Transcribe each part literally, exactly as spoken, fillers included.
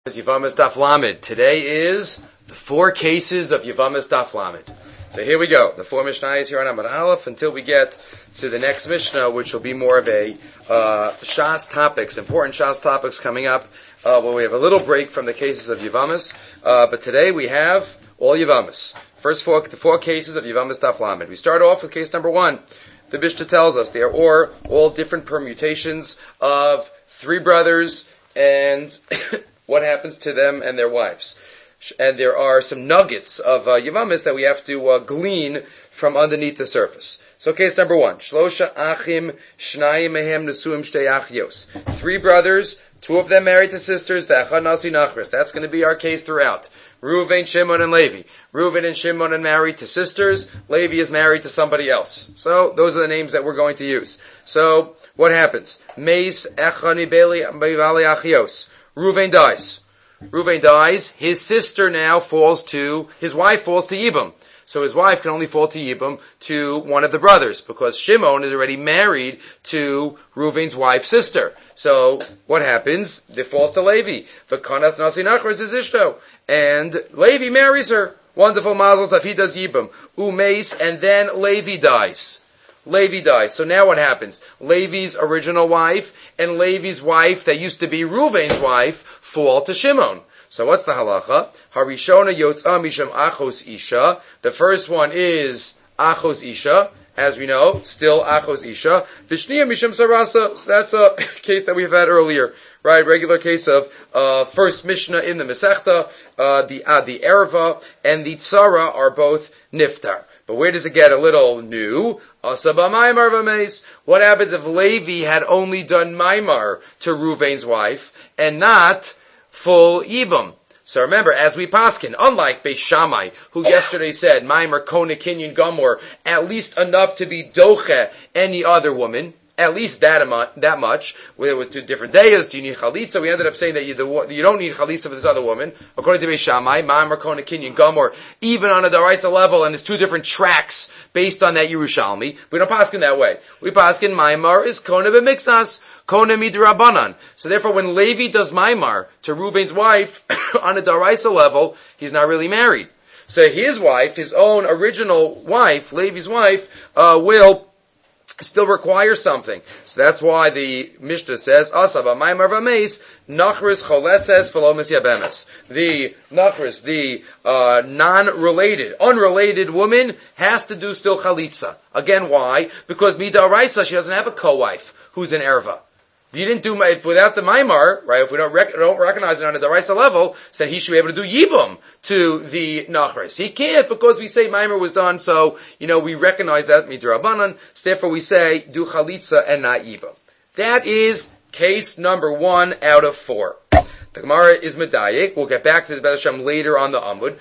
Yavamas Daf Lamed. Today is the four cases of Yavamas Daf Lamed. So here we go. The four Mishnahs here on Amud Aleph until we get to the next Mishnah, which will be more of a uh, Shas topics, important Shas topics coming up. Uh, where we have a little break from the cases of Yavamas, uh, but today we have all Yavamas. First four, the four cases of Yavamas Daf Lamed. We start off with case number one. The Mishnah tells us there are all different permutations of three brothers and what happens to them and their wives. And there are some nuggets of uh, Yavamis that we have to uh, glean from underneath the surface. So case number one. Shlosha achim shnayim mehem nesuim shtei achyos. Three brothers, two of them married to sisters, da'achad nasi nachris. That's going to be our case throughout. Reuven, Shimon, and Levi. Reuven and Shimon are married to sisters. Levi is married to somebody else. So those are the names that we're going to use. So what happens? Meis echani beli achyos. Reuven dies. Reuven dies. His sister now falls to, his wife falls to Yibam. So his wife can only fall to Yibam to one of the brothers, because Shimon is already married to Reuven's wife's sister. So what happens? It falls to Levi. V'kanas nasi nachris is ishto. And Levi marries her. Wonderful mazel tov, he does Yibam. Umeis, and then Levi dies. Levi dies. So now what happens? Levi's original wife and Levi's wife that used to be Reuven's wife fall to Shimon. So what's the halacha? Harishona yotzah misham achos isha. The first one is achos isha. As we know, still achos isha. Vishniya misham sarasa. So that's a case that we've had earlier, right? Regular case of uh, first Mishnah in the Masechta. Uh, the uh, the erva and the tzara are both niftar. But where does it get a little new? Asaba maimar v'meis. What happens if Levi had only done maimar to Reuven's wife and not full Yibam? So remember, as we paskin, unlike Beis Shammai, who yesterday said maimar kona kinyan gamor, at least enough to be doche any other woman. At least that amount, that much. Whether with two different days, do you need chalitza? We ended up saying that you, the, you don't need chalitza for this other woman. According to Beis Shammai, Ma'amar Kona Kinyan Gamor, even on a Daraisa level, and it's two different tracks based on that Yerushalmi. We don't paskin that way. We paskin Ma'amar is Kona b'mixas, Kona midrabanan. So therefore, when Levi does Ma'amar to Reuven's wife on a Daraisa level, he's not really married. So his wife, his own original wife, Levi's wife, uh, will still requires something. So that's why the Mishnah says, Asaba Maimar Vameis, Nachris Choletzes Velomis Yabemes. The Nachris, the uh, non-related, unrelated woman has to do still Chalitza. Again, why? Because Midaraisa, she doesn't have a co-wife who's an Erva. If you didn't do, if without the Maimar, right, if we don't, rec- don't recognize it on a Daraisa level, so he should be able to do Yibum to the Nachris. He can't because we say Maimar was done, so, you know, we recognize that, Midrabanan, so therefore we say, do Chalitza and not Yibum. That is case number one out of four. The Gemara is Medayik. We'll get back to the Beis Hashem later on the Amud.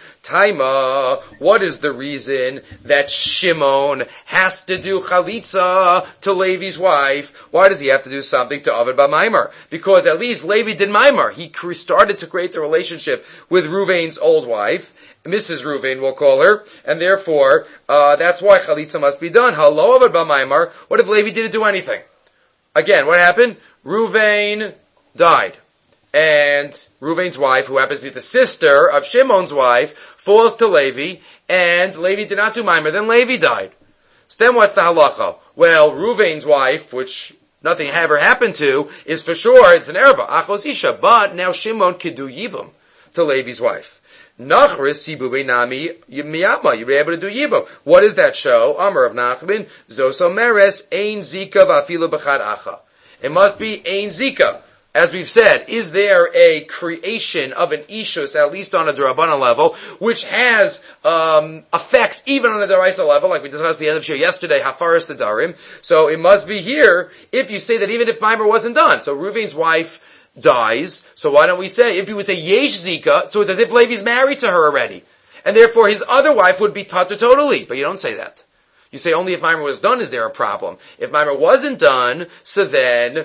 Taima, what is the reason that Shimon has to do Chalitza to Levi's wife? Why does he have to do something to Avad B'Maimar? Because at least Levi did Maimar. He started to create the relationship with Reuven's old wife, Missus Reuven, we'll call her, and therefore, uh, that's why Chalitza must be done. Hello, Avad B'Maimar. What if Levi didn't do anything? Again, what happened? Reuven died. And Reuven's wife, who happens to be the sister of Shimon's wife, falls to Levi, and Levi did not do Maimer, then Levi died. So then what's the halacha? Well, Reuven's wife, which nothing ever happened to, is for sure, it's an erva, achos isha, but now Shimon could do Yibam to Levi's wife. Nachris sibube nami miyama, you'll be able to do Yibam. What does that show? Amar of Nachman, zoso meres, ein zika v'afilu b'chad acha. It must be ein zika. As we've said, is there a creation of an ishus, at least on a D'Rabbanan level, which has um, effects even on a Daraisa level, like we discussed at the end of the show yesterday, Hafaris Tadarim. So it must be here if you say that even if Maimer wasn't done. So Reuven's wife dies, so why don't we say, if you would say Yesh Zika, so it's as if Levi's married to her already. And therefore his other wife would be Tata totally. But you don't say that. You say only if Maimer was done is there a problem. If Maimer wasn't done, so then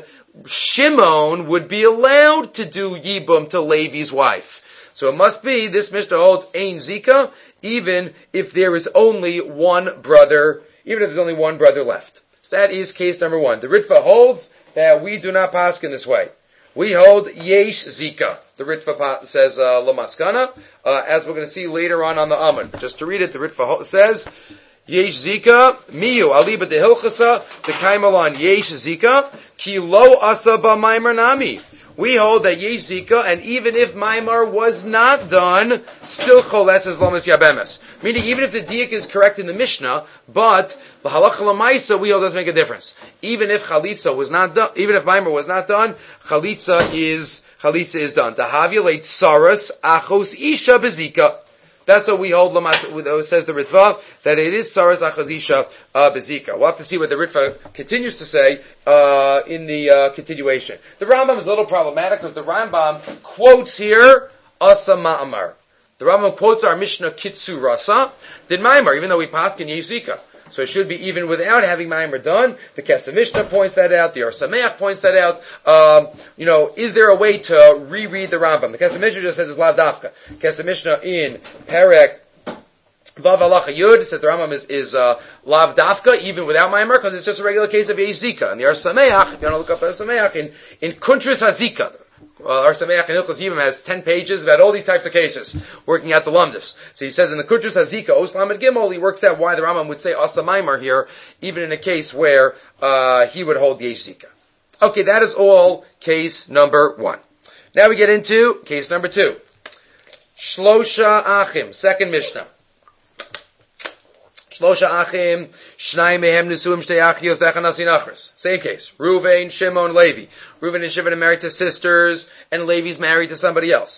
Shimon would be allowed to do Yibum to Levi's wife. So it must be, this Mishnah holds Ein Zika, even if there is only one brother, even if there's only one brother left. So that is case number one. The Ritva holds that we do not paskin this way. we hold Yesh Zika. The Ritva says uh, Lamaskana, uh, as we're going to see later on on the Amud. Just to read it, the Ritva says Yesh Zika Miyu Aliba de Hilchasa the Kaimalan Yesh Zika Ki Lo Asa Ba Maimer Nami. We hold that Yesh Zika, and even if Maimar was not done, still Choles is Lomas Yabemes. Meaning, even if the Diak is correct in the Mishnah, but the Halacha Lamaisa, we hold doesn't make a difference. Even if Chalitza was not done, even if Maimar was not done, Chalitza is, Chalitza is done. Tahavulate Saras Achos Isha Bezika. That's what we hold, says the Ritva, that it is Saras Achazisha uh, Bezika. We'll have to see what the Ritva continues to say uh, in the uh, continuation. The Rambam is a little problematic because the Rambam quotes here Asa Ma'amar. The Rambam quotes our Mishnah Kitsu Rasa, did Ma'amar, even though we pass in Yezika. So it should be even without having Ma'amar done. The Kesef Mishnah points that out. The Or Sameach points that out. Um, you know, is there a way to reread the Rambam? The Kesef Mishnah just says it's Lav Dafka. Kesef Mishnah in Perek Vav Halacha Yud says the Rambam is, is uh, Lav Dafka even without Ma'amar because it's just a regular case of Yezika. And the Or Sameach, if you want to look up Or Sameach, in, in Kuntris Hazika, Uh, Our Sameach in Hilchos Yibam has ten pages about all these types of cases, working out the lumdus. So he says in the Kutrus Hazika, Os Lamed Gimel, he works out why the Rambam would say Asa Maimar here, even in a case where uh, he would hold Yesh Zika. Okay, that is all case number one. Now we get into case number two. Shlosha Achim, second Mishnah. Shlosha Achim, Shnai Mehem Nisuim Shtei Achios Dechanasi Nachris. Same case. Ruvain, Shimon, Levi. Ruvain and Shimon are married to sisters, and Levi's married to somebody else.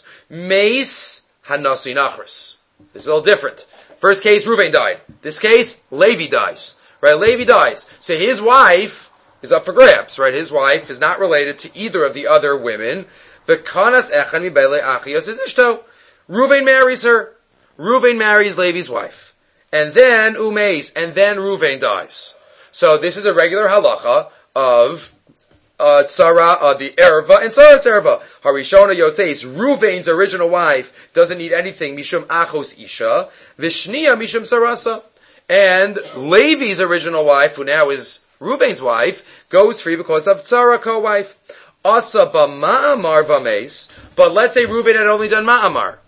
Meis Hanasi Nachris. This is a little different. First case, Ruvain died. This case, Levi dies. Right? Levi dies. So his wife is up for grabs. Right? His wife is not related to either of the other women. The Kanas Echan Mibele Achios is Ishto. Ruvain marries her. Ruvain marries Levi's wife. And then Umeis, and then Ruvain dies. So this is a regular halacha of uh, Tzara, uh, the Erva, and Tzara's Erva. Harishona Yotzeis, Ruvain's original wife doesn't need anything, Mishum Achos Isha, Vishnia Mishum Sarasa. And Levi's original wife, who now is Ruvain's wife, goes free because of Tzara, co-wife. Asa B'ma'amar V'meis, but let's say Ruvain had only done Ma'amar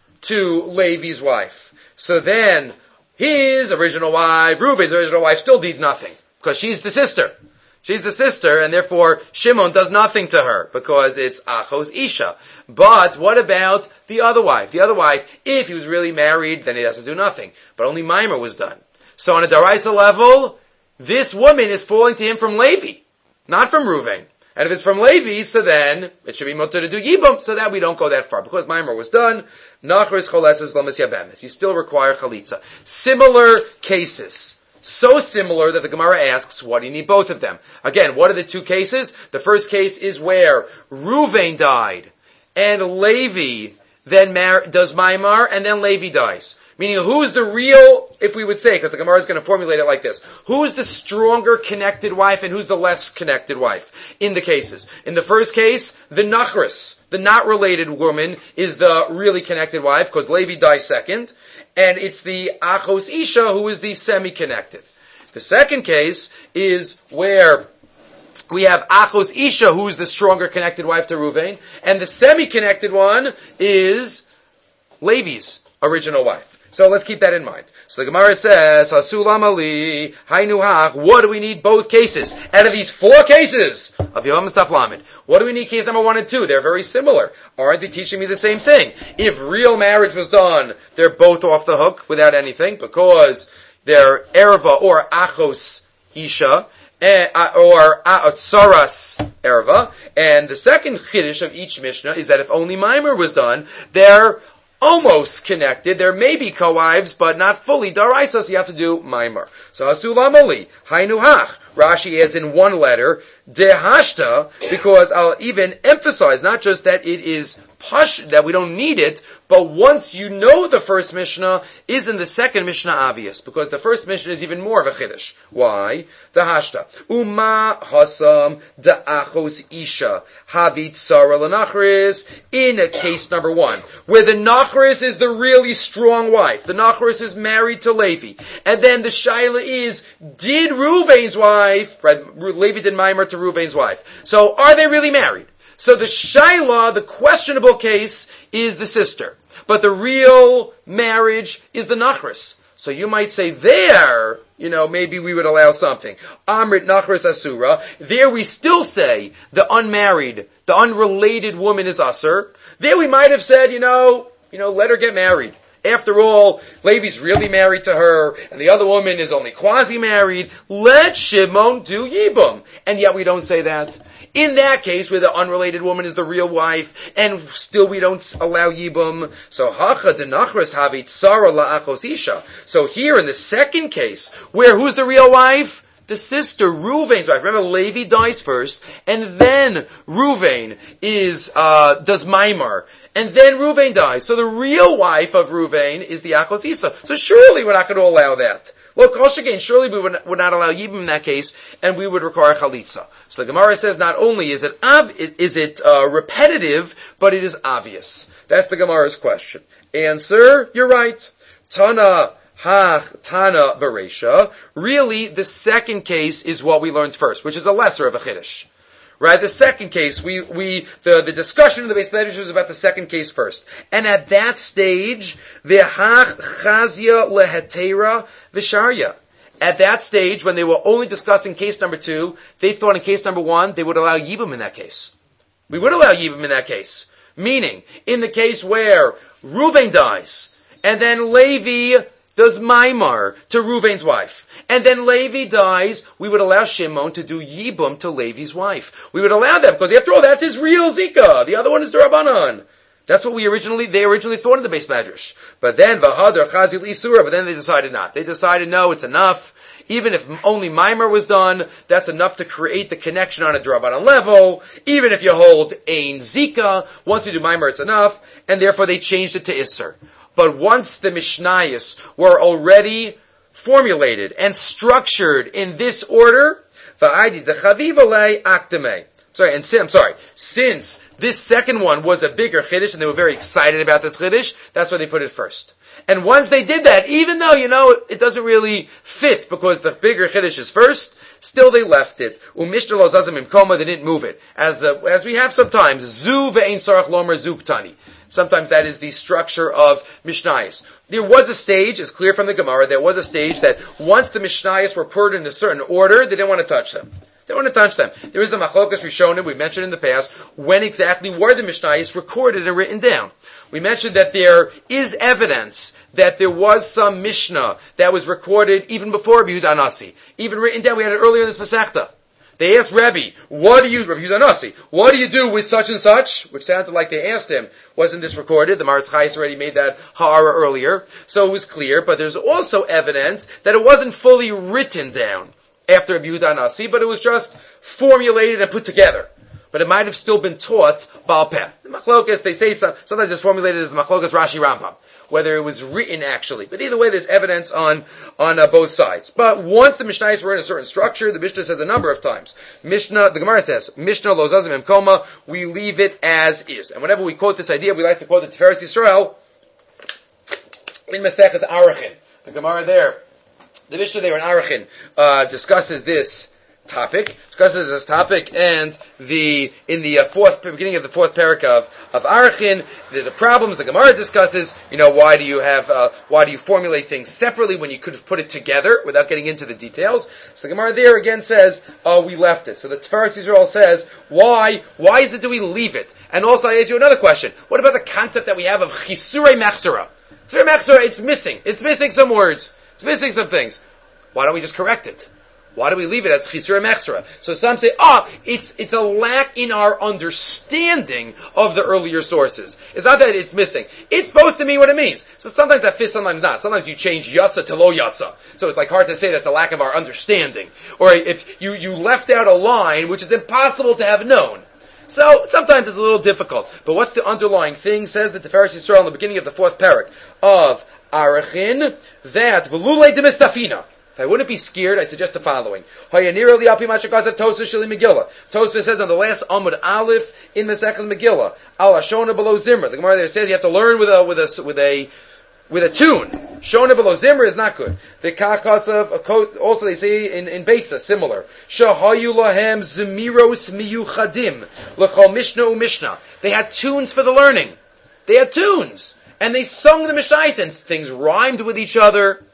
to Levi's wife. So then, his original wife, Reuben's original wife, still needs nothing because she's the sister. She's the sister, and therefore Shimon does nothing to her because it's Achos Isha. But what about the other wife? The other wife, if he was really married, then he has to do nothing. But only Maimer was done. So on a Daraisa level, this woman is falling to him from Levi, not from Reuven. And if it's from Levi, so then it should be mutter to do Yibam, so that we don't go that far. Because Maimer was done, Nachris Choleses Lomas Yabemes. You still require Chalitza. Similar cases. So similar that the Gemara asks, what do you need both of them? Again, what are the two cases? The first case is where Ruvain died, and Levi then mar- does Maimar, and then Levi dies. Meaning, who's the real, if we would say, because the Gemara is going to formulate it like this, who's the stronger connected wife and who's the less connected wife in the cases? In the first case, the Nachris, the not related woman, is the really connected wife, because Levi dies second, and it's the Achos Isha who is the semi-connected. The second case is where we have Achos Isha, who's the stronger connected wife to Ruvain, and the semi-connected one is Levi's original wife. So let's keep that in mind. So the Gemara says, Hasulam Ali, Hainuhach, what do we need both cases? Out of these four cases of Yevamos Daf Lamed, what do we need case number one and two? They're very similar. Aren't they teaching me the same thing? If real marriage was done, they're both off the hook without anything, because they're Erva or Achos Isha, or Tsaras Erva. And the second Chiddush of each Mishnah is that if only Maimer was done, they're almost connected. There may be co-wives, but not fully daraisa, so you have to do Maimar. So Hasulam Ali, Hainuhach. Rashi adds in one letter, Dehashta, because I'll even emphasize not just that it is push, that we don't need it, but once you know the first Mishnah, isn't the second Mishnah obvious? Because the first Mishnah is even more of a chiddush. Why? Dehashta. Uma hasam da'achos isha havit tzara l'nachris, in a case number one, where the nachris is the really strong wife. The nachris is married to Levi. And then the shaila is, did Ruvain's wife, right, Levi did Maimer to Ruvain's wife. So are they really married? So the Shaila, the questionable case, is the sister. But the real marriage is the Nachris. So you might say there, you know, maybe we would allow something. Amrit Nachris Asura. There we still say the unmarried, the unrelated woman is Asur. There we might have said, you know, you know, let her get married. After all, Levi's really married to her, and the other woman is only quasi-married. Let Shimon do Yibum. And yet we don't say that. In that case, where the unrelated woman is the real wife, and still we don't allow Yibum, so Hacha de Nachris Havit Sara La'achos Isha. So here in the second case, where who's the real wife? The sister, Ruvain's wife. Remember, Levi dies first, and then Ruvain is, uh, does Maimar. And then Ruvain dies. So the real wife of Ruvain is the Achos Isa. So surely we're not going to allow that. Look, again, surely we would not, would not allow Yibum in that case, and we would require Chalitza. So the Gemara says not only is it ob- is it uh, repetitive, but it is obvious. That's the Gemara's question. Answer, you're right. Tana Hach Tana Beresha. Really, the second case is what we learned first, which is a lesser of a Chiddush. Right, the second case, we, we, the, the discussion of the Beis Medrash was about the second case first. And at that stage, v'hach chazia lehetera v'sharya. At that stage, when they were only discussing case number two, they thought in case number one, they would allow Yibum in that case. We would allow Yibum in that case. Meaning, in the case where Ruvain dies, and then Levi does Maimar to Ruvain's wife. And then Levi dies, we would allow Shimon to do Yibum to Levi's wife. We would allow that because after all, that's his real Zika. The other one is the Rabbanan. That's what we originally, they originally thought in the Beis Medrash. But then, Vahadar Chazil Isura, but then they decided not. They decided, no, it's enough. Even if only Maimar was done, that's enough to create the connection on a Rabbanan level. Even if you hold Ein Zika, once you do Maimar, it's enough. And therefore they changed it to Isser. But once the Mishnayos were already formulated and structured in this order, va'aydi dechaviv aktame. Sorry, and I'm sorry. Since this second one was a bigger chiddush and they were very excited about this chiddush, that's why they put it first. And once they did that, even though, you know, it doesn't really fit because the bigger chiddush is first, still they left it. Umishna lo zazim imkoma, they didn't move it. As the, as we have sometimes, zu ve'ein sarach lomer zuktani. Sometimes that is the structure of Mishnayos. There was a stage, it's clear from the Gemara, there was a stage that once the Mishnayos were put in a certain order, they didn't want to touch them. They didn't want to touch them. There is a Machlokas Rishonim, we mentioned in the past, when exactly were the Mishnayos recorded and written down. We mentioned that there is evidence that there was some Mishnah that was recorded even before Rabbi Yehuda Anasi. Even written down, we had it earlier in this Masechta. They asked Rebbe, what do you, Rabbi Yehuda Nasi, what do you do with such and such? Which sounded like they asked him, wasn't this recorded? The Maritz Chayes already made that ha'ara earlier. So it was clear, but there's also evidence that it wasn't fully written down after Rabbi Yehuda Nasi, but it was just formulated and put together. But it might have still been taught Baal Peh. The Machlokas, they say some, sometimes it's formulated as the Machlokas Rashi Rambam, whether it was written actually. But either way, there's evidence on on uh, both sides. But once the Mishnayos were in a certain structure, the Mishnah says a number of times. Mishnah, the Gemara says, Mishnah lo zazim emkoma, we leave it as is. And whenever we quote this idea, we like to quote the Tiferes Yisrael in Maseches Arachin. The Gemara there, the Mishnah there in Arachin uh, discusses this topic, discusses this topic, and the in the uh, fourth beginning of the fourth parak of of Arachin, there's a problem. As the Gemara discusses, you know, why do you have uh, why do you formulate things separately when you could have put it together without getting into the details? So the Gemara there again says, oh, we left it. So the Tiferes Yisrael says, why why is it do we leave it? And also I ask you another question: what about the concept that we have of Chisurei Mechsera? Chisurei Mechsera, it's missing. It's missing some words. It's missing some things. Why don't we just correct it? Why do we leave it as Chisura Mechsera? So some say, ah, oh, it's it's a lack in our understanding of the earlier sources. It's not that it's missing. It's supposed to mean what it means. So sometimes that fits, sometimes not. Sometimes you change Yatza to Lo Yatza. So it's like hard to say that's a lack of our understanding. Or if you, you left out a line which is impossible to have known. So sometimes it's a little difficult. But what's the underlying thing? Says the Tiferes Yisrael in the beginning of the fourth parak of Arachin, that Velule de Mistafina. If I wouldn't be scared, I suggest the following. Tosfos says on the last Amud Aleph in Maseches Megillah, Al Hashona below Zimra. The Gemara there says you have to learn with a with a with a with a tune. Shona below Zimmer is not good. The kakas of, also they say in, in Beitza, similar. Shahayu lahem zemiros miyuchadim. L'chol Mishnah u Mishnah. They had tunes for the learning. They had tunes. And they sung the Mishnayos, and things rhymed with each other.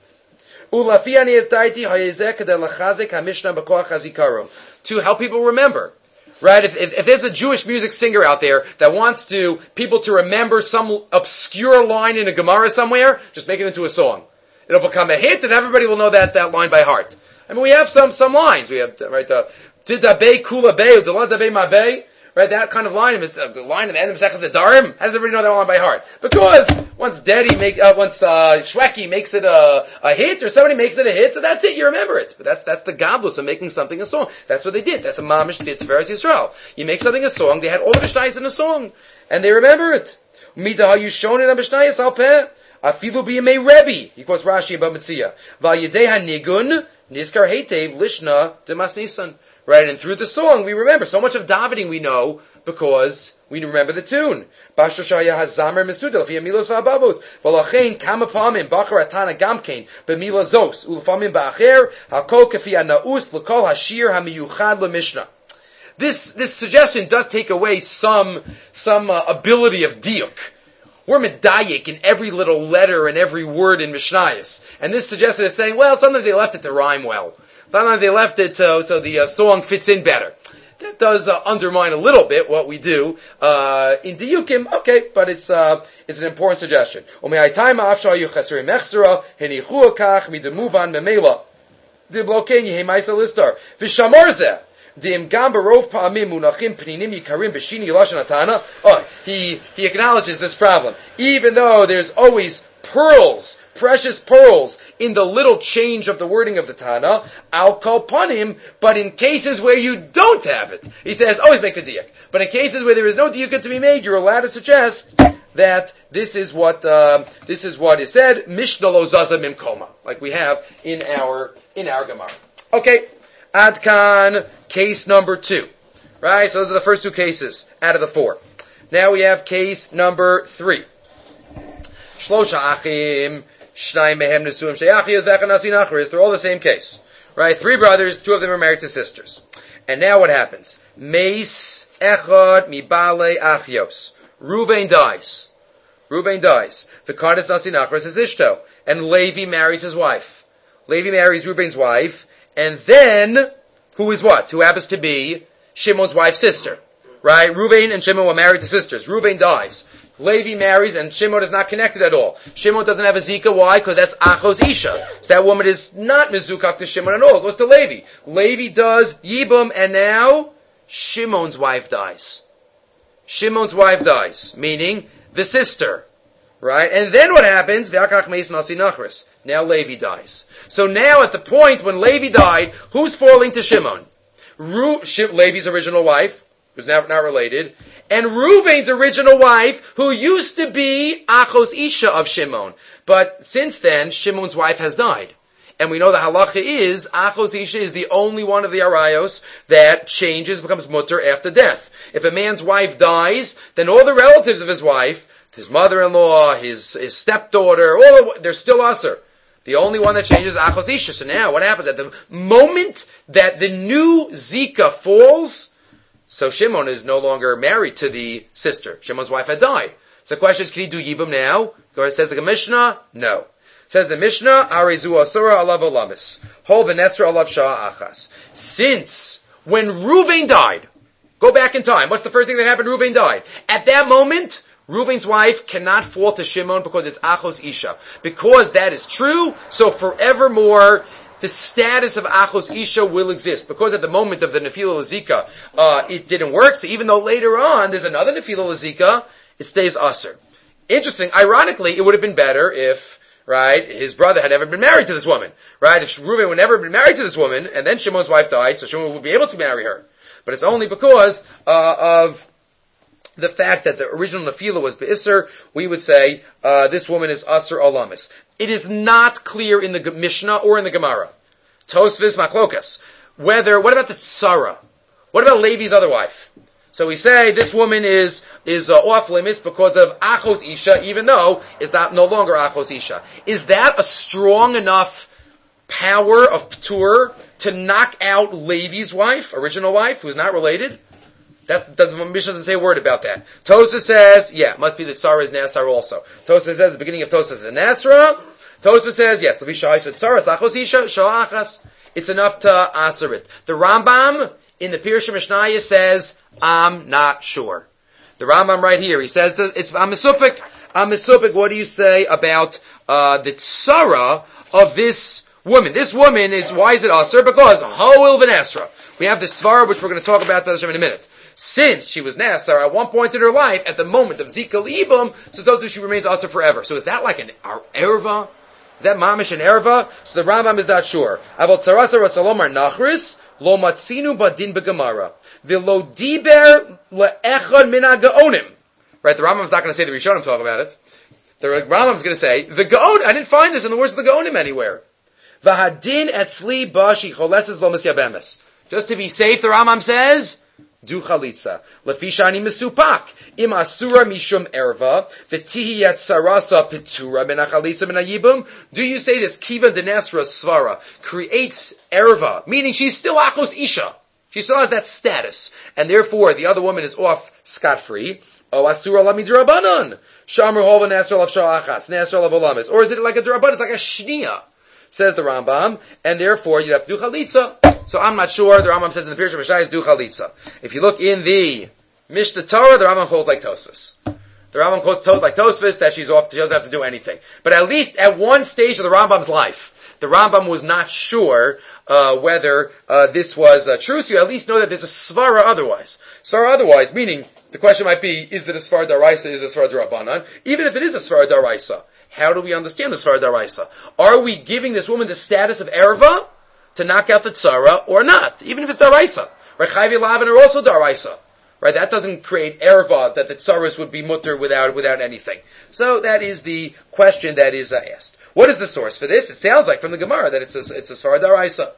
To help people remember. Right? If, if, if there's a Jewish music singer out there that wants to people to remember some obscure line in a Gemara somewhere, just make it into a song. It'll become a hit, and everybody will know that, that line by heart. I mean, we have some some lines. We have right, uh, Didabe Kula Be, Diladabe Mabe. Right, that kind of line is the line at the end of Masechet Nedarim. How does everybody know that line by heart? Because once Daddy make, uh, once uh, Shweki makes it a, a hit, or somebody makes it a hit, so that's it. You remember it. But that's that's the gadlus of making something a song. That's what they did. That's a mamish Tiferes Yisrael. You make something a song. They had all the Mishnayos in a song, and they remember it. Midah Yushon in a Mishnayos Alpeh Afilu B'Yemei Rebbe. He quotes Rashi about Mitzia. Va'Yedei HaNigun Nizkar Heitev Lishna Demas Nisan. Right, and through the song we remember. So much of davening we know because we remember the tune. Bashoshaya hazamer mesudel via milos va'abavos. V'lachein kama pamim bachar atana gamkein b'milazos ulfamim ba'acher hakol kafi anaus l'kol hashir hamiyuchad l'mishnah. This this suggestion does take away some some uh, ability of diuk. We're medayik in every little letter and every word in Mishnayos, and this suggestion is saying, well, sometimes they left it to rhyme well. Sometimes they left it uh, so the uh, song fits in better. That does uh, undermine a little bit what we do uh, in Diyukim, okay, but it's uh, it's an important suggestion. Oh, he he acknowledges this problem. Even though there's always pearls, precious pearls, in the little change of the wording of the Tana, I'll call upon him, but in cases where you don't have it, he says, always make the diuk. But in cases where there is no diuk to be made, you're allowed to suggest that this is what, uh, this is what is said, Mishnah lo zaza mimkoma, like we have in our, in our Gemara. Okay, Adkan, case number two. Right, so those are the first two cases out of the four. Now we have case number three. Shlosha achim, Shnai mehem nesuim sheyachiyos v'echanasi nachris. They're all the same case, right? Three brothers, two of them are married to sisters. And now what happens? Meis echad mibale achios. Reuven dies. Reuven dies. V'karnas nasi nachris is Ishto. And Levi marries his wife. Levi marries Reuven's wife. And then, who is what? Who happens to be Shimon's wife's sister. Right? Reuven and Shimon were married to sisters. Reuven dies. Levi marries, and Shimon is not connected at all. Shimon doesn't have a zika. Why? Because that's Achos Isha. So that woman is not mizukak to Shimon at all. It goes to Levi. Levi does Yibum, and now Shimon's wife dies. Shimon's wife dies, meaning the sister. Right? And then what happens? Now Levi dies. So now at the point when Levi died, who's falling to Shimon? Ru- Sh- Levi's original wife, who's now not related, and Reuven's original wife, who used to be Achos Isha of Shimon. But since then, Shimon's wife has died. And we know the halacha is, Achos Isha is the only one of the arayos that changes, becomes mutter after death. If a man's wife dies, then all the relatives of his wife, his mother-in-law, his, his stepdaughter, all of, they're still usher. The only one that changes is Achos Isha. So now, what happens? At the moment that the new Zika falls, so Shimon is no longer married to the sister. Shimon's wife had died. So the question is, can he do Yibum now? Says the Mishnah, no. Says the Mishnah, Arezu Asura alav olamis. Hol v'nesra alav shah achas. Since, when Reuven died, go back in time, what's the first thing that happened? Reuven died. At that moment, Reuven's wife cannot fall to Shimon because it's Achos Isha. Because that is true, so forevermore, the status of Achos Isha will exist. Because at the moment of the Nefila Lazika, uh, it didn't work. So even though later on there's another Nefila Lazika, it stays Aser. Interesting. Ironically, it would have been better if, right, his brother had never been married to this woman. Right? If Reuven would never been married to this woman, and then Shimon's wife died, so Shimon would be able to marry her. But it's only because uh, of the fact that the original Nefila was Be'isr, we would say uh, this woman is Aser Olamis. It is not clear in the Mishnah or in the Gemara. Tosfos Machlokas. Whether, what about the Tzara? What about Levi's other wife? So we say this woman is is uh, off limits because of achos isha, even though it's not no longer achos isha. Is that a strong enough power of ptur to knock out Levi's wife, original wife, who's not related? That's, the Mishnah doesn't say a word about that. Tosfos says, yeah, it must be that Sarah is Nasar also. Tosfos says at the beginning of Tosfos is Nasra. Tosfos says, yes, it's enough to answer it. The Rambam in the Pirush Mishnayos says, I'm not sure. The Rambam right here, he says, it's I'm misupik. I'm misupik. What do you say about uh, the tzara of this woman? This woman is, why is it aser? Because Ho'il v'Nasra. We have this svara, which we're going to talk about in a minute. Since she was Nasar at one point in her life, at the moment of Zika Libum, so so she remains Asr forever. So is that like an erva? Is that mamish an erva? So the Rambam is not sure. Avot tzarasa ratzalomar nachris, lo matzinu badin begamara. V'lo diber le'echad min ha'gaonim. Right, the Rambam's not going to say the Rishonim talk about it. The Rambam's going to say, the Gaon, I didn't find this in the words of the Gaonim anywhere. V'hadin etzli bashi choleses lo misyabemes. Just to be safe, the Rambam says, Du chalitza. Lefishani mesupak. Im asura mishum erva. V'tihi yatsarasa pitura min achalitza min hayibum. Do you say this kiva denasra svara creates erva, meaning she's still achos isha. She still has that status. And therefore, the other woman is off scot-free. O asura la midrabanan. Shamru hova nasra lav sha'achas. Nasra lav olamis. Or is it like a draban? It's like a shnia. Says the Rambam. And therefore, you'd have to do chalitza. So I'm not sure. The Rambam says in the Pirush Mishnayos do chalitza. If you look in the Mishnah Torah, the Rambam holds like Tosfos. The Rambam holds like Tosfos that she's off. She doesn't have to do anything. But at least at one stage of the Rambam's life, the Rambam was not sure uh, whether uh, this was uh, true. So you at least know that there's a svara otherwise. Svara otherwise, meaning the question might be: is it a svara daraisa? Is it a svara darabanan? Even if it is a svara daraisa, how do we understand the svara daraisa? Are we giving this woman the status of erva to knock out the tzara or not, even if it's daraisa? Right, chayvi lavin are also daraisa. Right, that doesn't create erva that the tzaras would be mutter without without anything. So that is the question that is uh, asked. What is the source for this? It sounds like from the Gemara that it's a, it's a svara daraisa.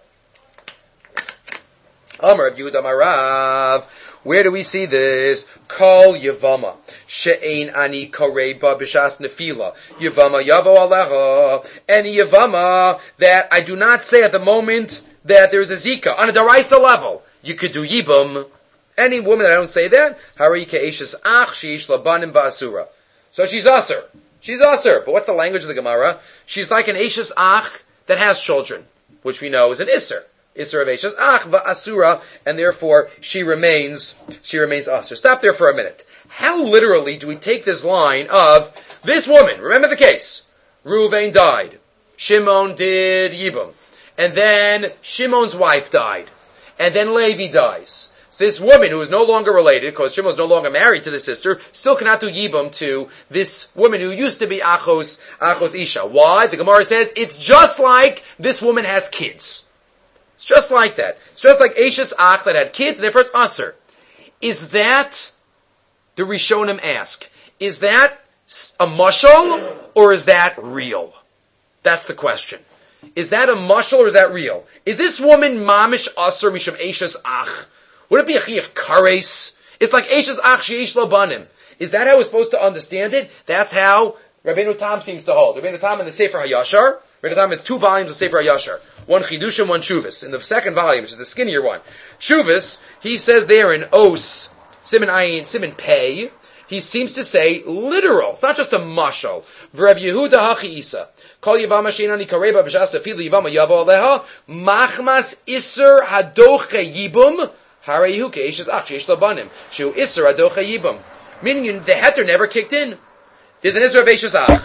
Amar of Yehuda Marav. Where do we see this? Kol Yavama. She'ein ani kareba b'shas nefila. Yavama yavo alecha. Any Yavama that I do not say at the moment that there is a zika. On a daraisa level, you could do yibum. Any woman that I don't say that, hari ke'eshes ach sheish labanim ba'asura. So she's aser. She's aser. But what's the language of the Gemara? She's like an eshes ach that has children, which we know is an isser. Isser of eshes ach va'asura, and therefore she remains, she remains aser. Stop there for a minute. How literally do we take this line of this woman? Remember the case. Reuven died. Shimon did yibum. And then Shimon's wife died. And then Levi dies. So this woman who is no longer related, because Shimon is no longer married to the sister, still cannot do yibum to this woman who used to be achos, achos isha. Why? The Gemara says it's just like this woman has kids. It's just like that. It's just like Eshes Ach that had kids, therefore it's aser. Is that, the Rishonim ask, is that a mashal or is that real? That's the question. Is that a mashal or is that real? Is this woman mamish aser mishum Eshes Ach? Would it be a chiyuv kares? It's like Eshes Ach sheish labanim. Is that how we're supposed to understand it? That's how Rabbeinu Tam seems to hold. Rabbeinu Tam in the Sefer HaYashar, Rabbeinu Tam has two volumes of Sefer HaYashar. One Chidushim, one Shuvas. In the second volume, which is the skinnier one, Shuvas, he says there in Os, Siman Ayin, Siman Pei, he seems to say literal. It's not just a mashal. V'Rav Yehuda Hachi Isa. Kol Yavama Sheinani Kareba B'Shas Tefila Yavama Yavo Aleha Machmas Iser Hadoche Yibum Harehu Ke'eshes Ach Sheish Labanim Shu Iser Hadoche Yibum. Meaning the heter never kicked in. There's an Iser of Eshes Ach.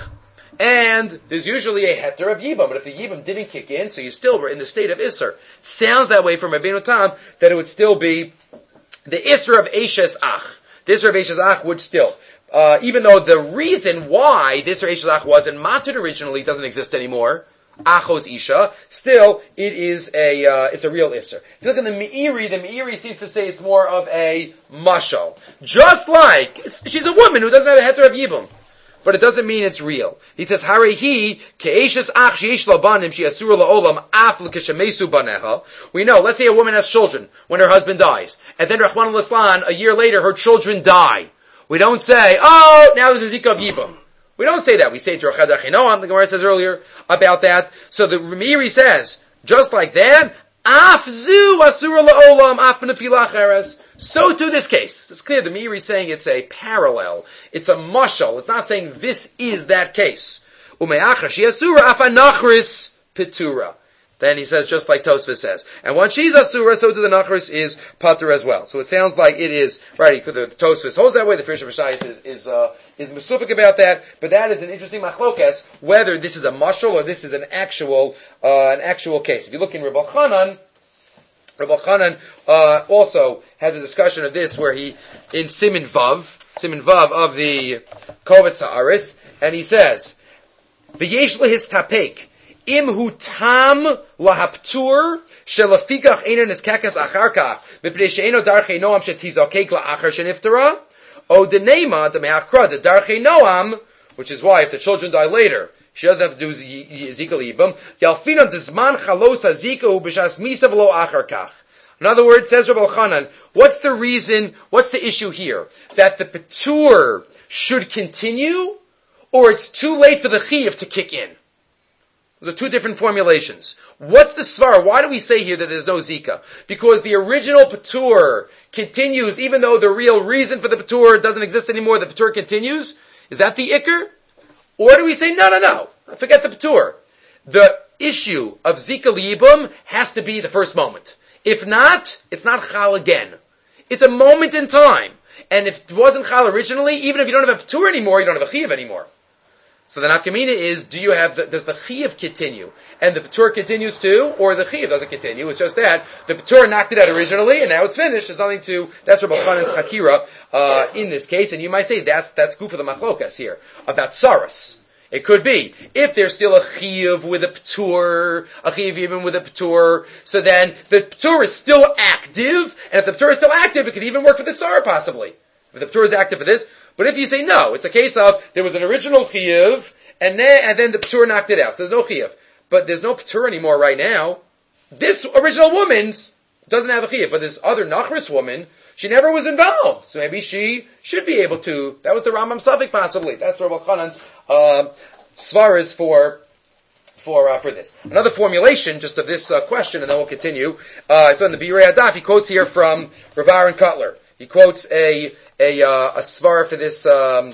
And there's usually a heter of Yibam, but if the Yibam didn't kick in, so you still were in the state of Isser. Sounds that way from Rabbeinu Tam, that it would still be the Isser of Eshes Ach. The Isser of Eshes Ach would still. Uh, even though the reason why the Isser Eshes Ach was in Matud originally doesn't exist anymore, Achos Isha, still, it is a, uh, it's a real Isser. If you look at the Meiri, the Meiri seems to say it's more of a mashal. Just like, she's a woman who doesn't have a heter of Yibam. but it doesn't mean it's real. He says, Harehi, ke'eshes ach sheyesh lo banim, she asura la'olam, af l'keshemesu baneha. We know, let's say a woman has children when her husband dies, and then Rahman al-Islan, a year later, her children die. We don't say, oh, now there's a zika of yibum. We don't say that. We say to Rachad Achinoam, the Gemara says earlier about that. So the Meiri says, just like that, af zu asura la'olam, af b'nefila acheres. So to this case. It's clear the Meiri is saying it's a parallel. It's a mashal. It's not saying this is that case. Ume'acha she asura af anachris pitura. Then he says, just like Tosfos says. And once she's asura, so to the nachris is patur as well. So it sounds like it is, right, the, the Tosfos holds that way, the Pirish Mishnayos is, is, uh, is mesupik about that, but that is an interesting machlokes, whether this is a mashal or this is an actual, uh, an actual case. If you look in Rebbe Chanan, Rebbe Chanan, uh, also has a discussion of this where he, in Simin Vav, Simin Vav of the Kovetz Haaretz, and he says, V'yesh lehistapek, Im hu tam lahaptur shelafikach eina niskakas achar kach mipnei she'eno darchei noam shetizakek la'achar sheniftara o denema demeachra the darchei noam, which is why if the children die later she doesn't have to do zika libam yalfinan dezman chalos hazika hu b'shas misa v'lo achar kach. In other words, says Rabbi Chanan, what's the reason? What's the issue here? That the patur should continue, or it's too late for the chiyuv to kick in? Those are two different formulations. What's the svar? Why do we say here that there's no zika? Because the original patur continues, even though the real reason for the patur doesn't exist anymore, the patur continues? Is that the ikr? Or do we say, no, no, no, forget the patur. The issue of zika liyibum has to be the first moment. If not, it's not chal again. It's a moment in time. And if it wasn't chal originally, even if you don't have a patur anymore, you don't have a chiyuv anymore. So the nafkamina is, do you have the, does the chiyuv continue? And the patur continues too, or the chiyuv doesn't continue? It's just that the patur knocked it out originally, and now it's finished. There's nothing to, that's Rabbi Chanan's chakira, uh, in this case, and you might say that's, that's good for the machlokas here, about saras. It could be. If there's still a chiyuv with a patur, a chiyuv even with a patur, so then the patur is still active, and if the patur is still active, it could even work for the tzara possibly. If the patur is active for this, but if you say no, it's a case of there was an original chiyuv, and then, and then the patur knocked it out. So there's no chiyuv. But there's no patur anymore right now. This original woman doesn't have a chiyuv, but this other nachris woman, she never was involved. So maybe she should be able to. That was the Rambam Safik possibly. That's Rabbi Chanan's uh, svaras for for uh, for this. Another formulation just of this uh, question, and then we'll continue. Uh, so in the Birei Adaf, he quotes here from Rav Aaron Kotler. He quotes a a uh, a svara for this um,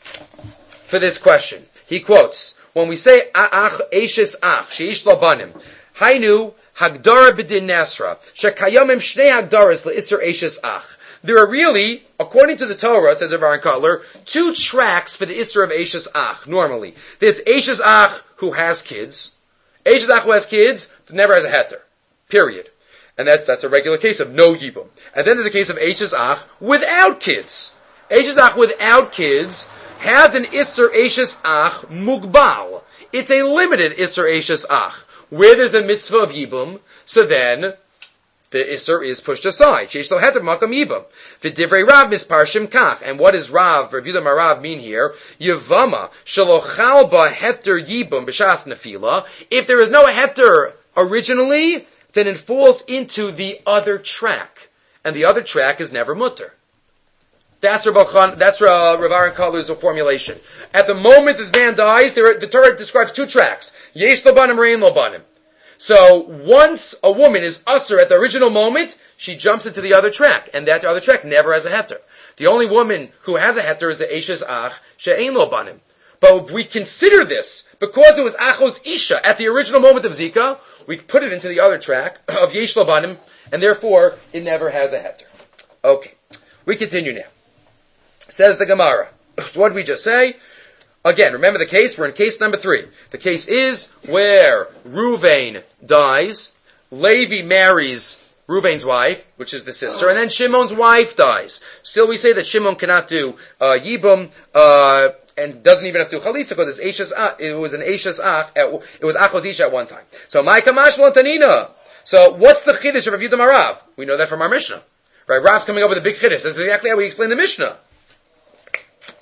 for this question. He quotes, when we say ach eishes ach sheish lo banim, hainu hagdara b'din nasra shekayomim shnei hagdaras leisser eishes ach. There are really, according to the Torah, says Rav Aaron Kotler, two tracks for the isser of eishes ach. Normally, there's eishes ach who has kids, eishes ach who has kids but never has a heter. Period. And that's, that's a regular case of no yibum. And then there's a case of Eishes Ach without kids. Eishes Ach without kids has an Isser Eishes Ach mugbal. It's a limited Isser Eishes Ach. Where there's a mitzvah of yibum, so then the Isser is pushed aside. Sheish lo heter makam yibum. V'divrei Rav misparshim kach. And what does Rav, Rav Yudah Marav mean here? Yevama shalochal ba heter yibum b'shas nefila. If there is no heter originally, then it falls into the other track. And the other track is never mutter. That's Rav Khan, that's uh, Rav Aaron Kotler's formulation. At the moment that the man dies, there, the Torah describes two tracks. Yesh lo banim, rein lo banim. So once a woman is usher at the original moment, she jumps into the other track. And that other track never has a heter. The only woman who has a heter is the Eishes Ach, she'ein lo banim. But if we consider this, because it was Achos Isha at the original moment of Zika, we put it into the other track of Yesh lo banim, and therefore it never has a heter. Okay, we continue now. Says the Gemara. So what did we just say? Again, remember the case? We're in case number three. The case is where Ruvain dies, Levi marries Ruvain's wife, which is the sister, and then Shimon's wife dies. Still we say that Shimon cannot do uh, Yibum, uh, and doesn't even have to do chalitza because it's Eishes Ach, it was an Eishes Ach, it was Achos Isha at one time. So, my kamash l'tanina. So, what's the chiddush of Rav Yudah Marav? We know that from our Mishnah. Right, Rav's coming up with a big chiddush. That's exactly how we explain the Mishnah.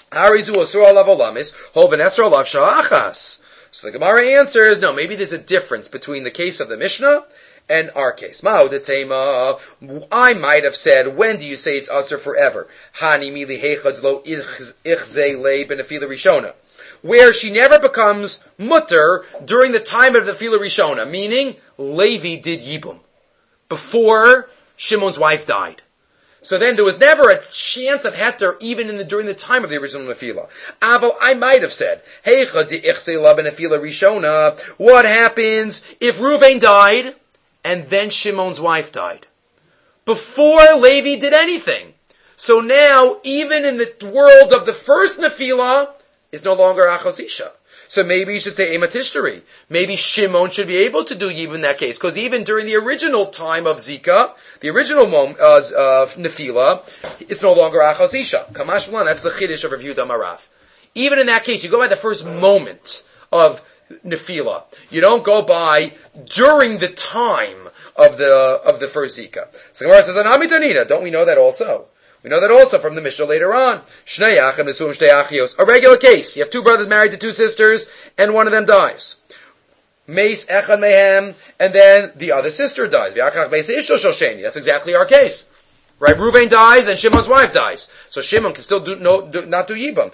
Harizu osur alav olamis, hoven esra alav sha'achas. So the Gemara answers, no, maybe there's a difference between the case of the Mishnah and our case. Ma'odetema, I might have said, when do you say it's usher forever? Hani mili heichad lo ichze le benefila rishona. Where she never becomes mutter during the time of the Nefila Rishona, meaning Levi did Yibum before Shimon's wife died. So then there was never a chance of heter even in the, during the time of the original Nefila. Aval, I might have said, Heicha di ichse la benefila rishona. What happens if Reuven died and then Shimon's wife died? Before Levi did anything. So now, even in the world of the first Nefila, is no longer Achos Isha. So maybe you should say Ema Tishtari. Maybe Shimon should be able to do Yibum in that case. Because even during the original time of Zika, the original mom, uh, uh, Nefila, it's no longer Achos Isha. Kamash V'lan, that's the Chiddush of Rav Yehuda Marav. Even in that case, you go by the first moment of Nefila. You don't go by during the time of the of the first Zika. So Gemara says, Anami Tanina, don't we know that also? We know that also from the Mishnah later on. A regular case. You have two brothers married to two sisters, and one of them dies. Meis echad mehem, and then the other sister dies. That's exactly our case. Right? Reuven dies, and Shimon's wife dies. So Shimon can still do, no, do not do Yibam.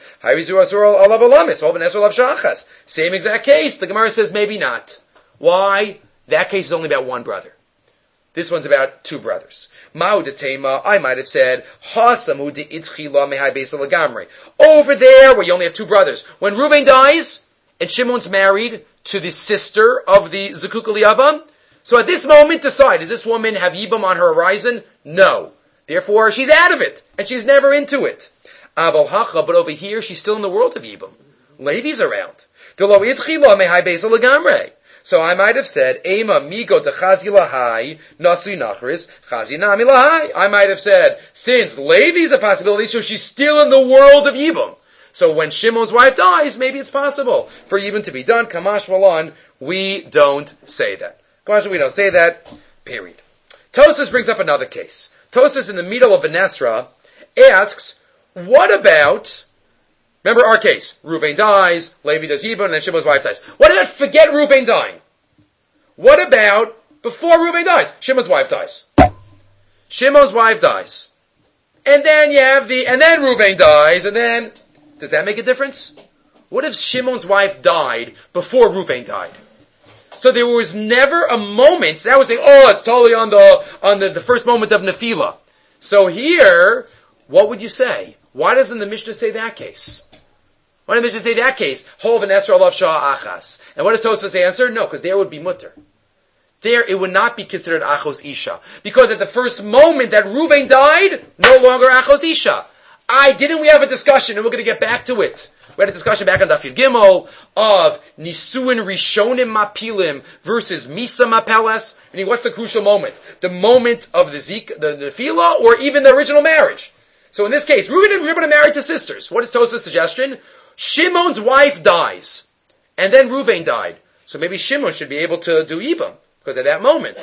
Same exact case. The Gemara says maybe not. Why? That case is only about one brother. This one's about two brothers. Ma'udetema, I might have said, Hasamu de itchila mehai beisa lagamri. Over there, where you only have two brothers. When Reuven dies, and Shimon's married to the sister of the Zakuk Eliyavam, so at this moment decide, does this woman have Yibam on her horizon? No. Therefore, she's out of it, and she's never into it. Aval hacha, but over here, she's still in the world of Yibam. Levi's around. Delo itchila mehai beisa lagamri. So I might have said, Ema migo de chazi lahai, nasi nachris, chazi nami lahai. I might have said, since Levi's a possibility, so she's still in the world of Yibam. So when Shimon's wife dies, maybe it's possible for Yibam to be done. Kamash Malan, we don't say that. Kamash, we don't say that, period. Tosas brings up another case. Tosas in the middle of Benesra asks, what about... Remember our case. Reuven dies, Levi does Yibam, and then Shimon's wife dies. What about forget Reuven dying? What about before Reuven dies? Shimon's wife dies. Shimon's wife dies. And then you have the, and then Reuven dies, and then, does that make a difference? What if Shimon's wife died before Reuven died? So there was never a moment, that was saying, oh, it's totally on the, on the, the first moment of Nefila. So here, what would you say? Why doesn't the Mishnah say that case? Why did the Mishnah say that case? Hov and Esra alav shah achas. And what does Tosfos answer? No, because there would be mutter. There it would not be considered achos isha. Because at the first moment that Reuven died, no longer achos isha. I, didn't we have a discussion, and we're going to get back to it. We had a discussion back on Daf Yud Gimel of Nisuin Rishonim Mapilim versus Misa Mapeles. And what's the crucial moment? The moment of the Zik, the Nefila, or even the original marriage. So in this case, Reuven and Reuben are married to sisters. What is Tosfos' suggestion? Shimon's wife dies, and then Reuven died. So maybe Shimon should be able to do Yibam, because at that moment.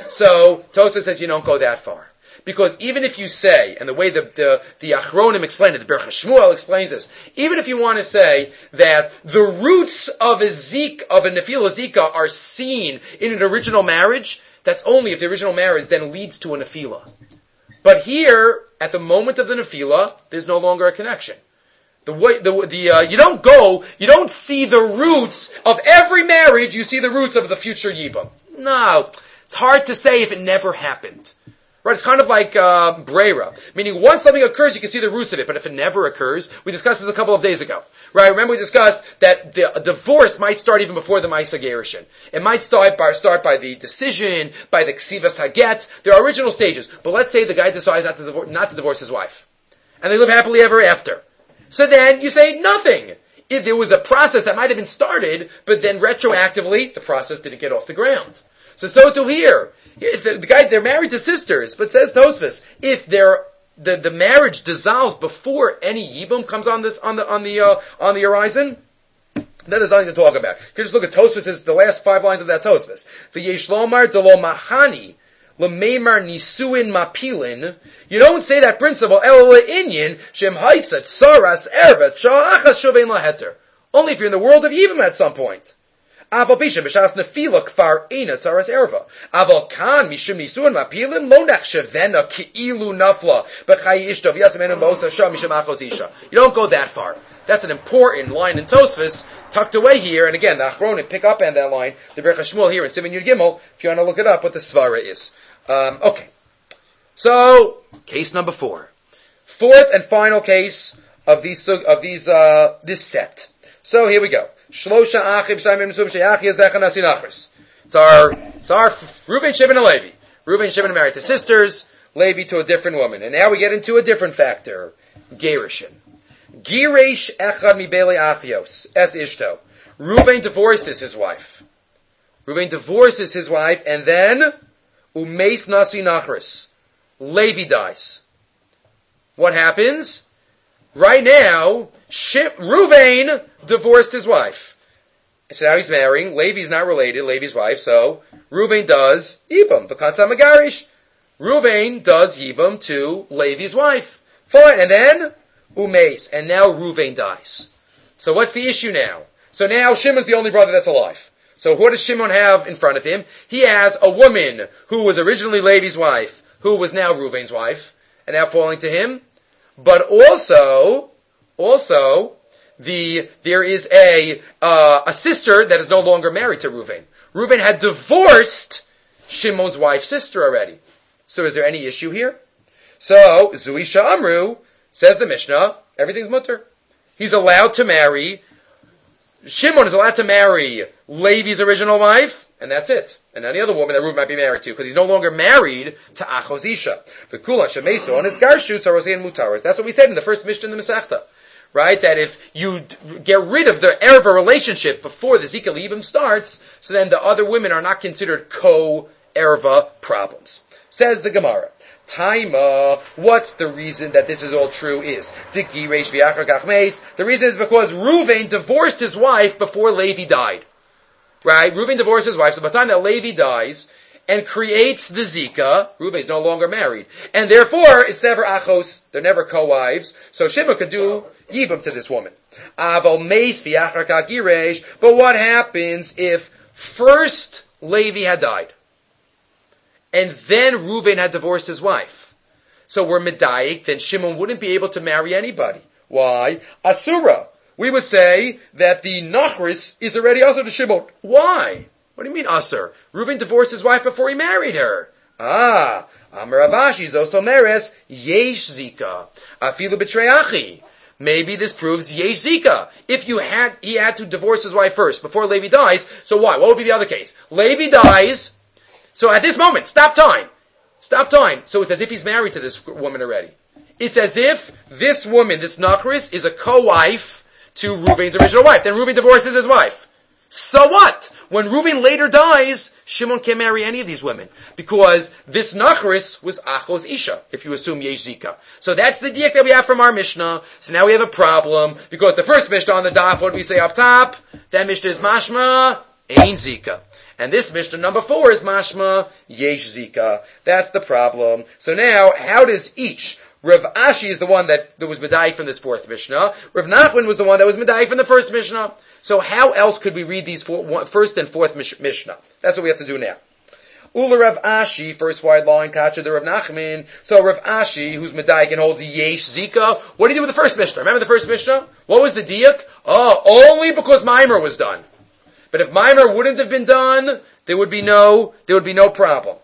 So Tosfos says you don't go that far. Because even if you say, and the way the the, the Achronim explained it, the Ber Shmuel explains this, even if you want to say that the roots of a Zik, of a Nefila Zika are seen in an original marriage, that's only if the original marriage then leads to a Nefila. But here, at the moment of the Nefila, there's no longer a connection. The way, the, the, uh, you don't go, you don't see the roots of every marriage, you see the roots of the future Yibam. No. It's hard to say if it never happened. Right? It's kind of like, uh, Brera. Meaning once something occurs, you can see the roots of it, but if it never occurs, we discussed this a couple of days ago. Right? Remember we discussed that the divorce might start even before the Ma'isa Gerushin. It might start by, start by the decision, by the Ksivas Haget. There are original stages. But let's say the guy decides not to divorce, not to divorce his wife. And they live happily ever after. So then you say nothing. If there was a process that might have been started, but then retroactively, the process didn't get off the ground. So, so to here. If the, the guy, they're married to sisters, but says Tosfos, if they're, the, the marriage dissolves before any Yibum comes on the, on the, on the, uh, on the horizon, then there's nothing to talk about. You can just look at Tosfos, the last five lines of that Tosfos. V'yesh lomar de lo mahani, L'meimar nisuin mapilin. You don't say that principle. El le'inyin shem haisa tsaras erva sha'achas shovein laheter. Only if you're in the world of Yibam at some point. Aval pisha b'shas nefila kfar eina tzaras erva. Aval kan mishum nisuin mapilin lo nechshevena ki'ilu nafla b'chayi ishto v'yasamenu b'osa shah mishum achos isha. You don't go that far. That's an important line in Tosfos, tucked away here. And again, the Achronim pick up on that line, the Berach HaShmuel here in Siman Yud Gimel, if you want to look it up, what the Svara is. Um, okay. So, case number four. Fourth and final case of these, of these, uh, this set. So here we go. Shlosha achim shtayim misum sheyachi es decha nasi nachris. It's our, it's our Reuven, Shimon, and Levi. Reuven and Shimon are married to sisters, Levi to a different woman. And now we get into a different factor. Gerushin. Giresh echad mi bele achios es ishto. Reuven divorces his wife. Reuven divorces his wife, and then umeis nasi nachris. Levi dies. What happens? Right now, Ship, Reuven divorced his wife. So now he's marrying. Levi's not related, Levi's wife, so Reuven does Yibam. B'kansa Megarish. Reuven does Yibam to Levi's wife. Fine, and then Umeis, and now Reuven dies. So what's the issue now? So now Shimon's the only brother that's alive. So what does Shimon have in front of him? He has a woman who was originally Levi's wife, who was now Reuven's wife, and now falling to him. But also, also, the there is a uh, a sister that is no longer married to Reuven. Reuven had divorced Shimon's wife's sister already. So is there any issue here? So Zui Sha'amru, says the Mishnah, everything's mutter. He's allowed to marry. Shimon is allowed to marry Levi's original wife, and that's it. And any other woman that Reuven might be married to, because he's no longer married to Achos Isha. V'kulan shemeso on his garshutz arosein mutaros. That's what we said in the first Mishnah in the Masechta, right? That if you d- get rid of the erva relationship before the Zika Libim starts, so then the other women are not considered co-erva problems. Says the Gemara. Taima, what's the reason that this is all true is? The reason is because Reuven divorced his wife before Levi died. Right? Reuven divorced his wife, so by the time that Levi dies and creates the Zika, Reuven is no longer married. And therefore, it's never Achos, they're never co-wives, so Shimon could do Yibam to this woman. But what happens if first Levi had died? And then Reuven had divorced his wife. So we're medayik, then Shimon wouldn't be able to marry anybody. Why? Asura. We would say that the Nachris is already also to Shimon. Why? What do you mean Asur? Reuven divorced his wife before he married her. Ah, Amar Avashi Zoso Meres, Yesh Zika. Afilu B'Treachi. Maybe this proves Yesh Zika. If you had, he had to divorce his wife first before Levi dies, so why? What would be the other case? Levi dies, so at this moment, stop time. Stop time. So it's as if he's married to this woman already. It's as if this woman, this Nachris, is a co-wife to Reuven's original wife. Then Reuven divorces his wife. So what? When Reuven later dies, Shimon can't marry any of these women. Because this Nachris was Achos Isha, if you assume Yesh Zika. So that's the diak that we have from our Mishnah. So now we have a problem, because the first Mishnah on the daf, what do we say up top? That Mishnah is Mashma, Ein Zika. And this Mishnah number four is Mashma, Yesh Zika. That's the problem. So now, how does each... Rav Ashi is the one that, that was Medayik from this fourth Mishnah. Rav Nachman was the one that was Medayik from the first Mishnah. So how else could we read these four, one, first and fourth mish, Mishnah? That's what we have to do now. Ula Rav Ashi, first wide line, Kacha the Rav Nachman. So Rav Ashi, who's Medayik and holds Yesh Zika, what did he do with the first Mishnah? Remember the first Mishnah? What was the diak? Oh, only because Maimer was done. But if Maimer wouldn't have been done, there would be no, there would be no problem.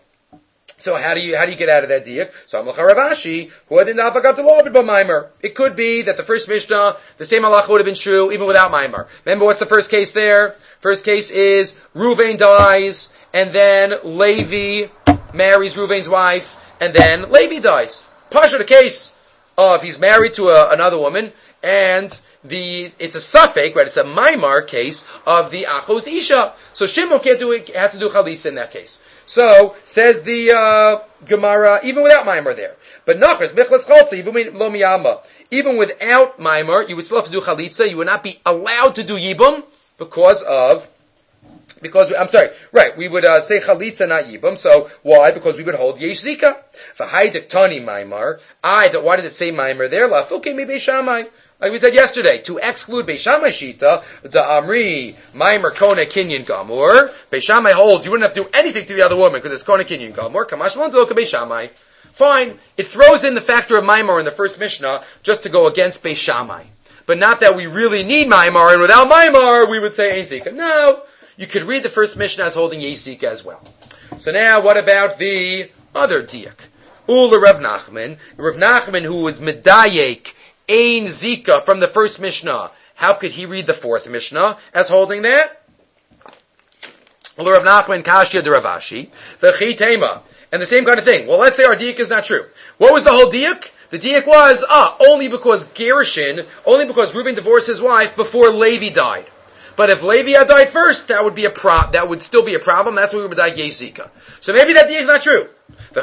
So how do you how do you get out of that diak? So Amlach Rav Ashi, who had not forgot to law of Maimer. It could be that the first Mishnah, the same halacha would have been true even without Maimer. Remember what's the first case there? First case is Reuven dies, and then Levi marries Reuven's wife, and then Levi dies. Pasha the case of he's married to a, another woman, and the it's a suffix, right? It's a Maimar case of the Achos Isha. So Shimon can't do it, has to do Chalitza in that case. So, says the uh, Gemara, even without Maimer there. But Nachris, Michlas Chalsa, even lo miyama. Even without Maimer, you would still have to do Chalitza. You would not be allowed to do Yibum because of Because, I'm sorry, right, we would uh, say chalitza, not yibum. So, why? Because we would hold yesh zika. V'hai tani maimar. I, why did it say maimar there? Lafuke mi beishamai. Like we said yesterday, to exclude beishamai shita, the amri, maimar kona kinyan gamur. Beishamai holds, you wouldn't have to do anything to the other woman, because it's kona kinyan gamur. Kamash monteloka beishamai. Fine, it throws in the factor of maimar in the first Mishnah, just to go against beishamai. But not that we really need maimar, and without maimar, we would say ein zika. No. You could read the first Mishnah as holding yesh zika as well. So now, what about the other diak? Ula Rav Nachman, Rav Nachman who was medayek ein zika from the first Mishnah. How could he read the fourth Mishnah as holding that? Ula Rav Nachman kashya de Rav Ashi v'chi tema, and the same kind of thing. Well, let's say our diak is not true. What was the whole diak? The diak was ah only because Gerushin, only because Reuben divorced his wife before Levi died. But if Levi had died first, that would be a pro- that would still be a problem. That's why we would die yesh zika. So maybe that is not true.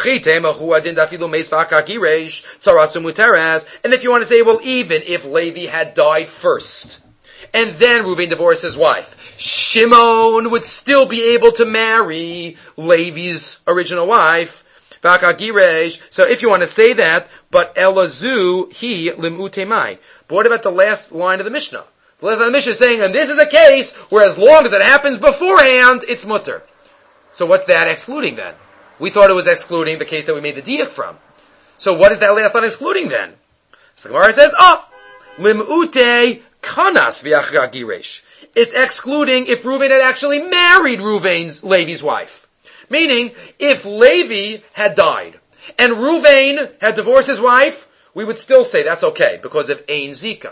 And if you want to say, well, even if Levi had died first, and then Reuven divorced his wife, Shimon would still be able to marry Levi's original wife. So if you want to say that, but Elazu he limutemai. But what about the last line of the Mishnah? The last line of the Mishnah is saying, and this is a case where as long as it happens beforehand, it's mutter. So what's that excluding then? We thought it was excluding the case that we made the diak from. So what is that last line excluding then? So the Gemara says, oh, limute kanas v'achra giresh. It's excluding if Reuven had actually married Reuven's, Levi's wife. Meaning, if Levi had died, and Reuven had divorced his wife, we would still say that's okay, because of ein zika.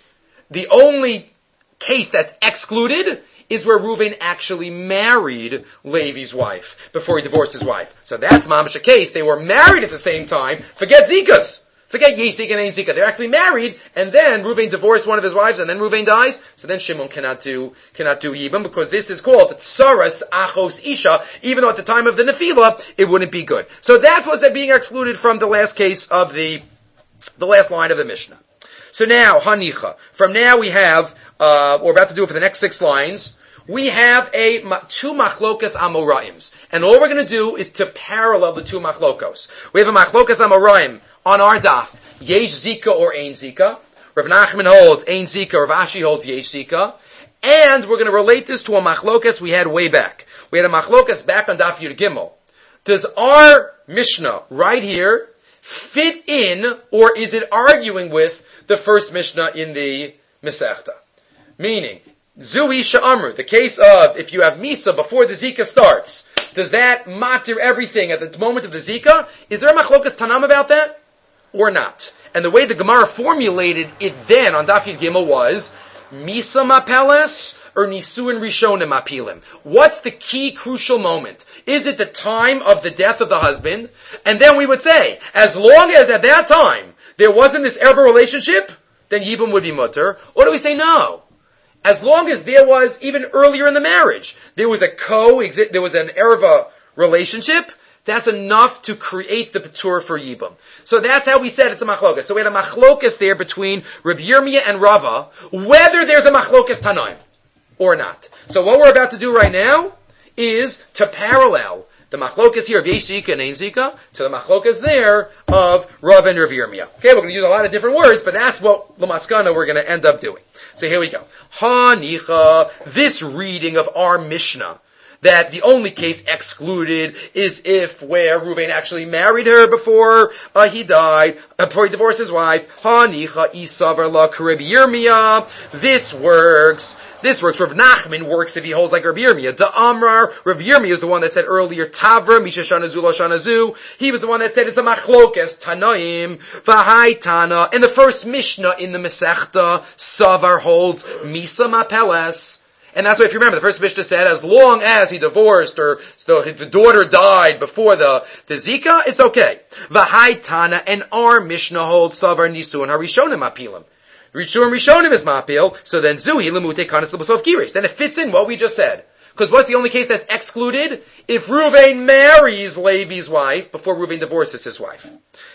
The only case that's excluded is where Reuven actually married Levi's wife before he divorced his wife. So that's mamash a case. They were married at the same time. Forget zikas. Forget yesh zika and ein zika. They're actually married, and then Reuven divorced one of his wives, and then Reuven dies. So then Shimon cannot do cannot do yibum, because this is called tsaras achos isha. Even though at the time of the nefila it wouldn't be good. So that's what's being excluded from the last case of the the last line of the Mishnah. So now, Hanicha. From now we have, uh, we're about to do it for the next six lines. We have a two machlokas amoraim, and all we're going to do is to parallel the two machlokos. We have a machlokas amoraim on our daf, yesh zika or ein zika. Rav Nachman holds ein zika, Rav Ashi holds yesh zika, and we're going to relate this to a machlokas we had way back. We had a machlokas back on daf Yud Gimel. Does our Mishnah right here fit in, or is it arguing with the first Mishnah in the Masechta? Meaning, Zui Sha'amru, the case of if you have Misa before the Zika starts, does that matir everything at the moment of the Zika? Is there a machlokas Tanam about that? Or not? And the way the Gemara formulated it then on Daf Yud Gimel was, Misa Mapeles or Nisuin Rishonim Mapilim? What's the key crucial moment? Is it the time of the death of the husband? And then we would say, as long as at that time there wasn't this erva relationship, then Yibum would be mutter. Or do we say no? As long as there was, even earlier in the marriage, there was a co, there was an erva relationship, that's enough to create the patur for Yibum. So that's how we said it's a machlokas. So we had a machlokas there between Rabbi Yirmiyah and Rava, whether there's a machlokas Tanaim or not. So what we're about to do right now is to parallel the machlokas here of yesh zika and ein zika to the machlokas there of Rav and Rav Yirmiyah. Okay, we're going to use a lot of different words, but that's what l'maskana we're going to end up doing. So here we go. Hanicha, this reading of our Mishnah, that the only case excluded is if where Reuven actually married her before uh, he died, uh, before he divorced his wife. Hanicha isavar la Rav Yirmiyah. This works. This works. Rav Nachman works if he holds like Rav Yirmiyah. Da Amrar, Rav Yirmiyah is the one that said earlier, Tavra, Misha Shanazu La Shanazu. He was the one that said it's a machlokas, Tanaim, Vahai Tana. In the first Mishnah in the Masechta, Savar holds Misa Mapeles. And that's why, if you remember, the first Mishnah said, as long as he divorced or so the daughter died before the, the Zika, it's okay. Vahai Tana, and our Mishnah holds Savar Nisu and Harishonim Apilim. Rishon Rishonim is mapil, so then Zuhi Lemute Kanas Lebasov Gires. Then it fits in what we just said. Because what's the only case that's excluded? If Reuven marries Levi's wife before Reuven divorces his wife.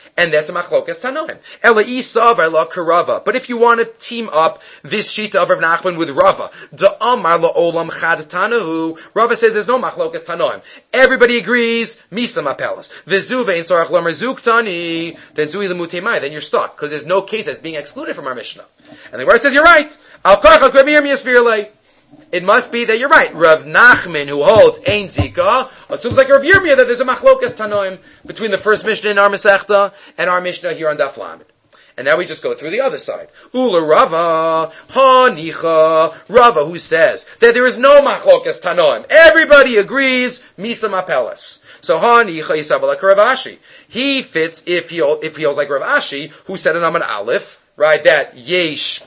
And that's a machlokas tanoim. Ela isav ela karava. But if you want to team up this shita of Rav Nachman with Rava, da amar la olam chad tanahu. Rava says there's no machlokas tanoim. Everybody agrees. Misa mapelas. V'zu ve'in sarach lamer zuk tani. Then zui lemutemai. Then you're stuck because there's no case that's being excluded from our Mishnah. And the Gemara says you're right. Al kachak v'mir miyasvirlei. It must be that you're right. Rav Nachman, who holds Ein Zika, assumes like Rav Yirmiyah that there's a machlokas tanoim between the first Mishnah in our Masechta and our Mishnah here on Daf Lamed. And now we just go through the other side. Ula Rava, Hanicha, Rava, who says that there is no machlokas tanoim. Everybody agrees, Misa Mapelas. So Hanicha Yisav like Rav Ashi. He fits if he if he holds like Rav Ashi, who said in Amud Aleph, right, that Yesh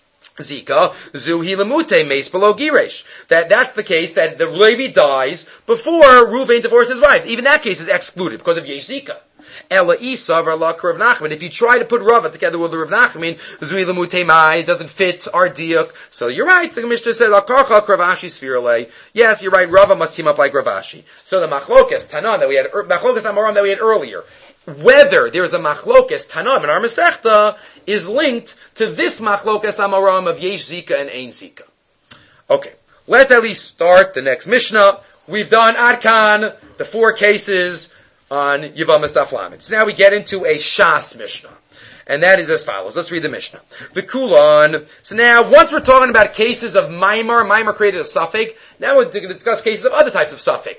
Zika, Zuhi Lamute, Mace below Giresh. That, that's the case that the Levi dies before Ruvain divorces his wife. Even that case is excluded because of Yesh Zika. Ela Isav Rav Nachman. If you try to put Rava together with the Rav Nachman, Zuhi Lamute Mai, it doesn't fit our diuk. So you're right. The Mishnah says, Akarchak Rav Ashi Sfirale. Yes, you're right. Rava must team up like Rav Ashi. So the Machlokas Tanan that we had, Machlokas Amoram that we had earlier, whether there is a Machlokas Tanan in our Masechta, is linked to this machlokas amoram of yesh zika and ein zika. Okay, let's at least start the next Mishnah. We've done Adkan, the four cases on Yevamas Daf Lamed. So now we get into a Shas Mishnah. And that is as follows. Let's read the Mishnah. The Kulan. So now, once we're talking about cases of Maimar, Maimar created a suffix, now we're going to discuss cases of other types of suffix.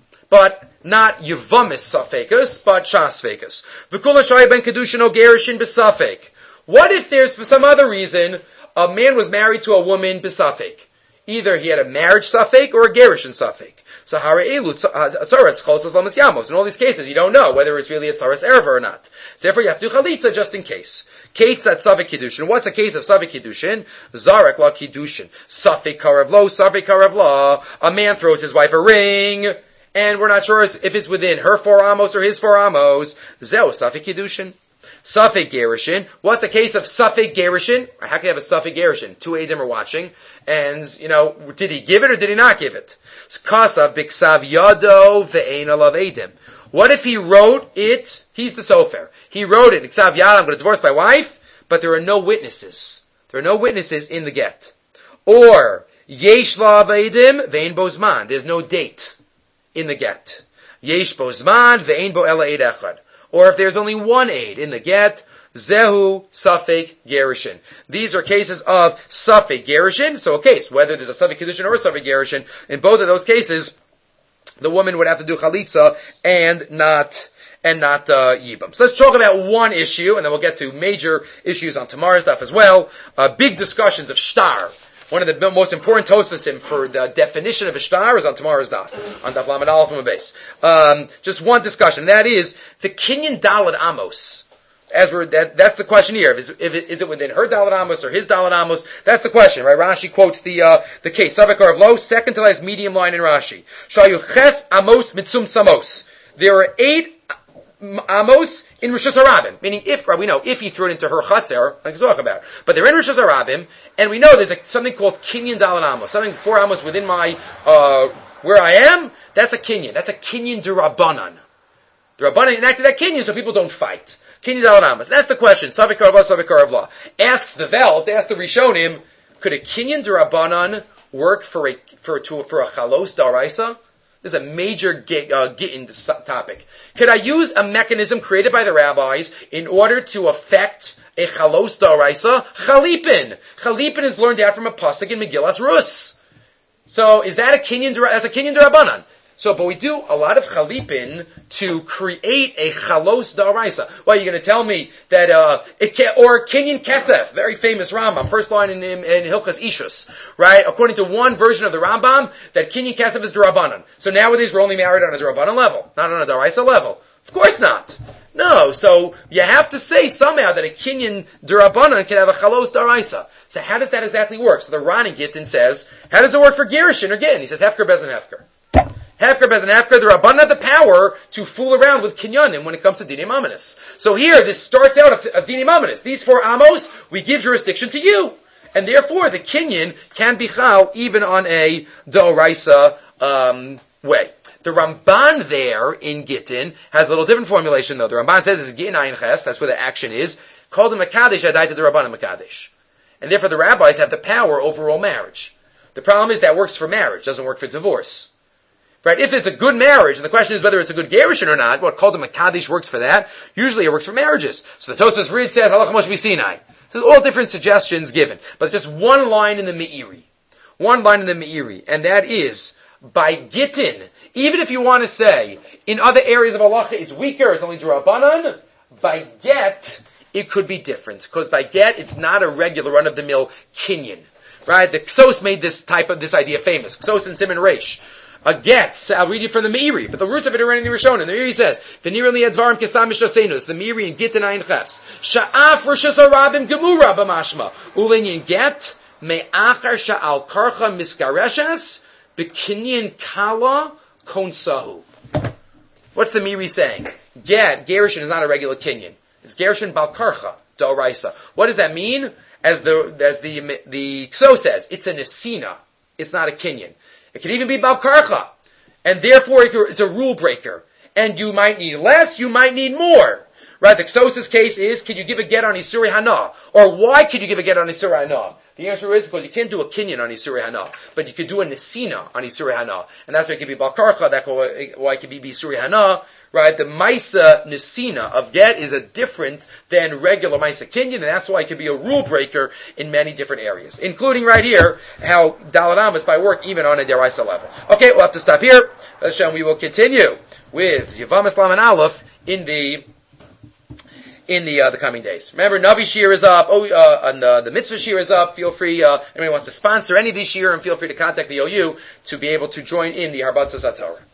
But not Yevamis suffix, but Shas suffix. The Kulan Shai ben Kedushin o Gerishin b'suffix. What if there's, for some other reason, a man was married to a woman b'safek? Either he had a marriage safek or a gerushin safek. So hara'elu tzaras cholzos lamas yamos. In all these cases, you don't know whether it's really a tzaras erva or not. So therefore, you have to do chalitza just in case. Kates at safek kiddushin. What's a case of safek kiddushin? Zarek la kiddushin. Safek karav lo, safek karav la. A man throws his wife a ring, and we're not sure if it's within her four amos or his four amos. Zeo safek kiddushin. Safek Gerushin. What's a case of Safek Gerushin? How can you have a Safek Gerushin? Two Eidim are watching. And, you know, did he give it or did he not give it? Kasav Biksav Yado Ve'ein Alav Eidim. What if he wrote it? He's the Sofer. He wrote it. Ksav Yad, I'm going to divorce my wife, but there are no witnesses. There are no witnesses in the get. Or, Yesh Lav Eidim Ve'ein Bozman. There's no date in the get. Yesh Bozman Ve'ein Bo Ela Eid Echad. Or if there's only one aid in the get, Zehu Safek Gerushin. These are cases of Safek Gerushin. So a case, whether there's a Safek Kedushin or a Safek Gerushin, in both of those cases, the woman would have to do Chalitza and not, and not, uh, Yibam. So let's talk about one issue, and then we'll get to major issues on tomorrow's stuff as well. Uh, big discussions of Shtar. One of the most important Tosfosim for the definition of a shtar is on tomorrow's daf, on daf Lamed Aleph from a base. Um, just one discussion. That is the Kinyan Dalad Amos. As we're that, that's the question here. Is, if it, is it within her Dalad Amos or his Dalad Amos? That's the question, right? Rashi quotes the uh, the case. Savakar of Lo, second to last medium line in Rashi. Shayu Ches Amos Mitzum Samos. There are eight Amos in Rishus Harabim, meaning if, we know, if he threw it into her Chatzer, I can talk about it. But they're in Rishus Harabim, and we know there's a, something called Kinyan Dalan Amos, something four Amos within my, uh, where I am, that's a Kinyan. That's a Kinyan Durabanan. The Rabbanan enacted that Kinyan so people don't fight. Kinyan Dalan Amos. That's the question. Savikar of law, Savikar of law. Asks the Velt, asks the Rishonim, could a Kinyan Durabanan work for a, for a, for a Chalos Daraisa? This is a major get, uh, get in this topic. Could I use a mechanism created by the rabbis in order to affect a chalos daraisa? Chalipin. Chalipin is learned out from a pasuk in Megillas Rus. So is that a kinyan? That's a kinyan derabanan. So, but we do a lot of chalipin to create a chalos daraisa. Well, you're going to tell me that, uh, it can, or kinyan kesef, very famous Rambam, first line in, in, in Hilchas Ishus, right? According to one version of the Rambam, that kinyan kesef is derabanan. So nowadays we're only married on a derabanan level, not on a daraisa level. Of course not. No, so you have to say somehow that a kinyan derabanan can have a chalos daraisa. So how does that exactly work? So the Rani Gittin says, how does it work for Gerushin or Gittin? He says, Hefker Bezin Hefker. Hefker Bezin Hefker, the Rabban have the power to fool around with Kinyanim when it comes to Dinim Amanis. So here, this starts out of, of Dinim Amanis. These four Amos, we give jurisdiction to you. And therefore, the Kinyan can be Chal even on a Doraisa um, way. The Ramban there in Gittin has a little different formulation though. The Ramban says it's Gittin Ayin Ches, that's where the action is, called the Makadesh Adaita the Rabbanim Makadesh. And therefore the rabbis have the power over all marriage. The problem is that works for marriage, doesn't work for divorce. Right? If it's a good marriage, and the question is whether it's a good gerushin or not, what called the Makadesh works for that, usually it works for marriages. So the Tosfos Reed says, Halacha Moshe Sinai. So all different suggestions given. But just one line in the Meiri. One line in the Meiri. And that is, by Gittin, even if you want to say, in other areas of halacha it's weaker, it's only D'Rabbanan, by get, it could be different. Because by get, it's not a regular run-of-the-mill kinyan. Right? The Ksos made this type of, this idea famous. Ksos and Simon Reish. A get, I'll read you from the Meiri, but the roots of it are in the Rishonim. The Meiri says, V'nira li advarim kesam mishtasenus, the Meiri in Gittin Ayin Ches. Sha'af rishas harabim gemura b'mashma. Ulinyin get, me'achar sha'al karcha miskareshes, b'kinyin kala konsahu. What's the Meiri saying? Get, gerushin is not a regular kinyan. It's gerushin bal karcha, d'oraisa. What does that mean? As the, as the, the Kso says, it's a nesina. It's not a kinyan. It could even be bal karcha. And therefore it's a rule breaker. And you might need less, you might need more. Right? The Ksos' case is, could you give a get on Isuri Hana? Or why could you give a get on Isuri Hana? The answer is because you can't do a kinyan on Isuri Hana. But you could do a nesina on Isuri Hana. And that's why it could be bal karcha, that's why it could be Isuri Hana. Right? The Maisa Nesina of get is a different than regular Maisa Kinyan, and that's why it could be a rule breaker in many different areas, including right here, how Daladam is by work even on a Deraisa level. Okay, we'll have to stop here. Hashem, we will continue with Yevamos Lamed Aleph in the in the uh, the coming days. Remember, Navi Shir is up, oh, uh, and uh, the Mitzvah Shir is up. Feel free, uh, anybody wants to sponsor any of these Shir, and feel free to contact the O U to be able to join in the Harbatzas HaTorah.